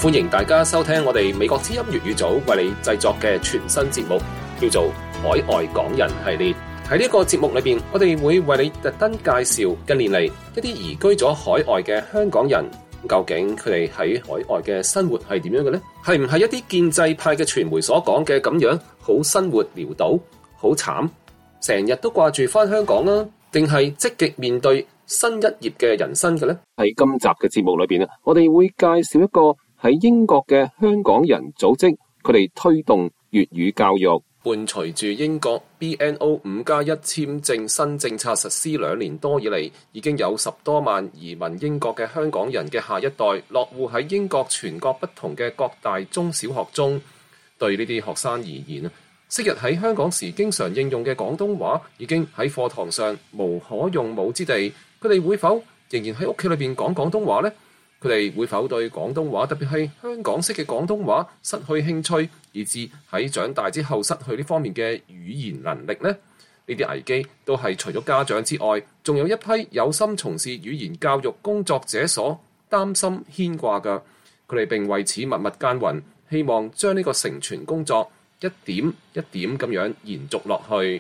歡迎大家收聽我哋美國之音粵語組為你製作嘅全新節目，叫做《海外港人系列》。喺呢個節目裏邊，我哋會為你特登介紹近年嚟一啲移居咗海外嘅香港人，究竟佢哋喺海外嘅生活係點樣嘅呢？係唔係一啲建制派嘅傳媒所講嘅咁樣，好生活潦倒，好慘，成日都掛住返香港啦？定係積極面對新一頁嘅人生嘅呢？喺今集嘅節目裏邊啊，我哋會介紹一個喺英國嘅香港人組織，佢哋推動粵語教育。伴隨住英國 BNO 5+1簽證新政策實施2年多以嚟，已經有10多萬移民英國嘅香港人嘅下一代落戶喺英國全國不同嘅各大中小學中。對呢啲學生而言，昔日喺香港時經常應用嘅廣東話已經喺課堂上無可用武之地。佢哋會否仍然喺屋企裏邊講廣東話呢？佢哋會否對廣東話，特別係香港式嘅廣東話失去興趣，以致喺長大之後失去呢方面嘅語言能力呢？呢啲危機都係除咗家長之外，仲有一批有心從事語言教育工作者所擔心牽掛嘅。佢哋並為此默默耕耘，希望將呢個承傳工作一點一點咁樣延續落去。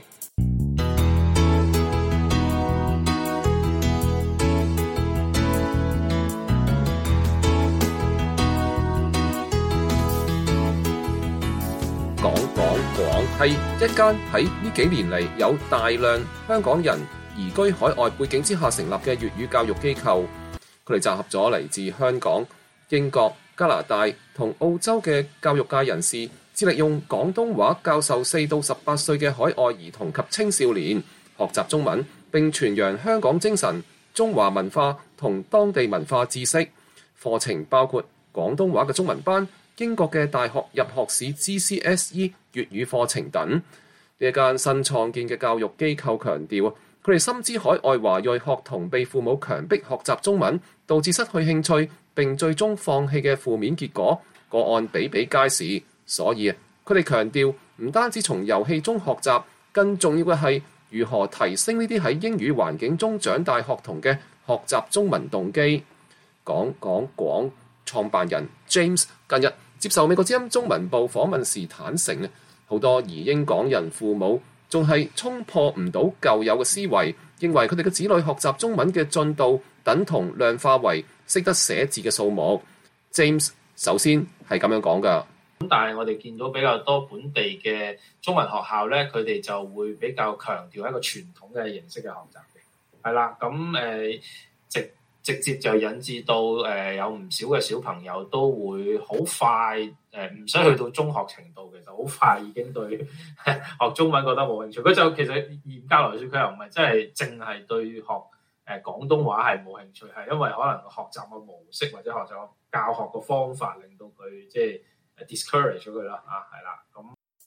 係一間喺呢幾年嚟有大量香港人移居海外背景之下成立嘅粵語教育機構。佢哋集合咗嚟自香港、英國、加拿大同澳洲嘅教育界人士，致力用廣東話教授4到18歲嘅海外兒童及青少年學習中文，並傳揚香港精神、中華文化同當地文化知識。課程包括廣東話嘅中文班、英國嘅大學入學試 GCSE 粵語課程等。呢一間新創建嘅教育機構強調，佢哋深知海外華裔學童被父母強迫學習中文，導致失去興趣並最終放棄嘅負面結果個案比比皆是。所以佢哋強調，唔單止從遊戲中學習，更重要嘅係如何提升呢啲喺英語環境中長大學童嘅學習中文動機。廣創辦人 James 近日接受美國之音中文部訪問時坦誠，好多移英港人父母仲係衝破唔到舊有嘅思維，認為佢哋嘅子女學習中文嘅進度等同量化為識得寫字嘅數目。James 首先係咁樣講㗎。 咁但係我哋見到比較多本地嘅中文學校咧，佢哋就會比較強調一個傳統嘅形式嘅學習嘅，係啦。咁直接就引致到有唔少嘅小朋友都會好快唔使去到中學程度嘅，就好快已經對學中文覺得冇興趣。佢就其實嚴格來說，佢又唔係真係淨係對學廣東話係冇興趣，係因為可能學習嘅模式或者學習教學嘅方法令到佢即係discourage 咗佢啦，係啦咁。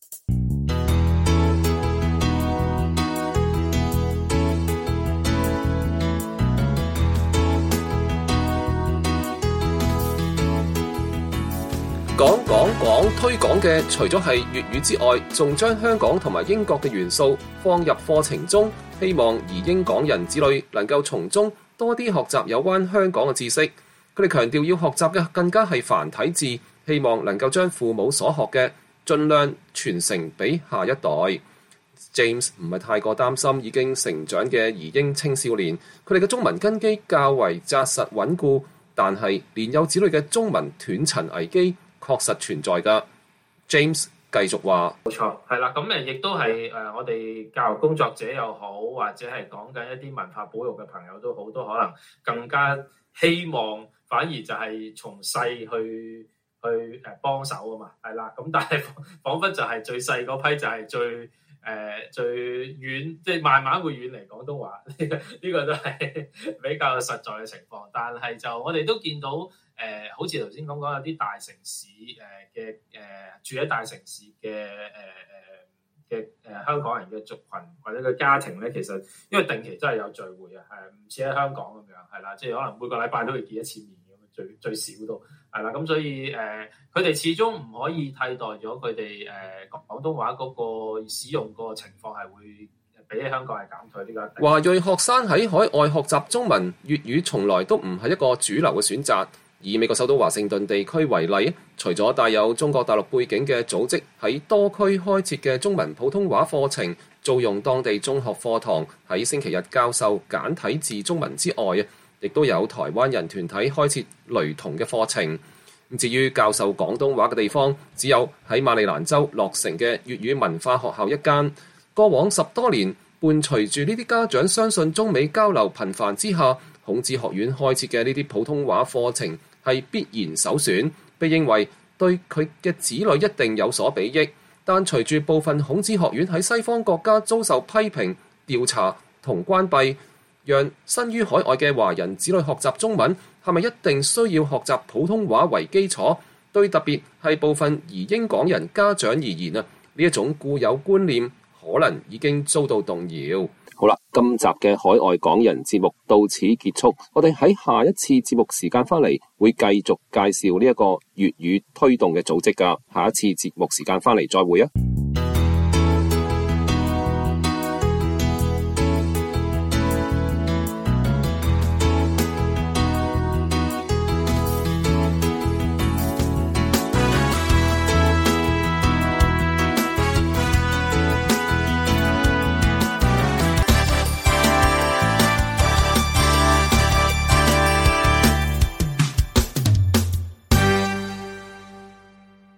講推廣嘅除咗係粵語之外，仲將香港同埋英國嘅元素放入課程中，希望移英港人子女能夠從中多啲學習有關香港嘅知識。佢哋強調要學習嘅更加係繁體字，希望能夠將父母所學嘅盡量傳承俾下一代。James 唔係太過擔心已經成長嘅移英青少年，佢哋嘅中文根基較為紮實穩固，但係年幼子女嘅中文斷層危機確實存在㗎。James 繼續話： 冇錯，係啦，咁亦都係我哋教育工作者又好，或者係講緊一啲文化保育嘅朋友都好，都可能更加希望，反而就係從細去幫手啊嘛，係啦。咁但係彷彿就係最細嗰批就係最遠，即係慢慢會遠離廣東話。呢個都係比較實在嘅情況。但係就我哋都見到好似頭先講有啲大城市嘅住喺大城市嘅香港人嘅族群或者個家庭咧，其實因為定期真係有聚會啊，唔似喺香港咁樣，係啦，即係可能每個禮拜都會見一次面咁，最少都係啦。咁所以佢哋始終唔可以替代咗佢哋廣東話嗰個使用個情況係會比起香港係減退。呢個華裔學生喺海外學習中文粵語從來都唔係一個主流嘅選擇。 以美國首都華盛頓地區為例，除咗帶有中國大陸背景嘅組織喺多區開設嘅中文普通話課程，租用當地中學課堂喺星期日教授簡體字中文之外，亦都有台灣人團體開設雷同嘅課程。至於教授廣東話嘅地方，只有喺馬里蘭州落成嘅粵語文化學校一間。過往10多年，伴隨住呢啲家長相信中美交流頻繁之下，孔子學院開設嘅呢啲普通話課程係必然首選，被認為對佢嘅子女一定有所裨益。但隨住部分孔子學院喺西方國家遭受批評、調查同關閉，讓身於海外嘅華人子女學習中文，係咪一定需要學習普通話為基礎？對特別係部分移英港人家長而言啊，呢一種固有觀念可能已經遭到動搖。好啦，今集嘅海外港人節目到此結束。我哋喺下一次節目時間翻嚟，會繼續介紹呢一個粵語推動嘅組織㗎。下一次節目時間翻嚟再會啊！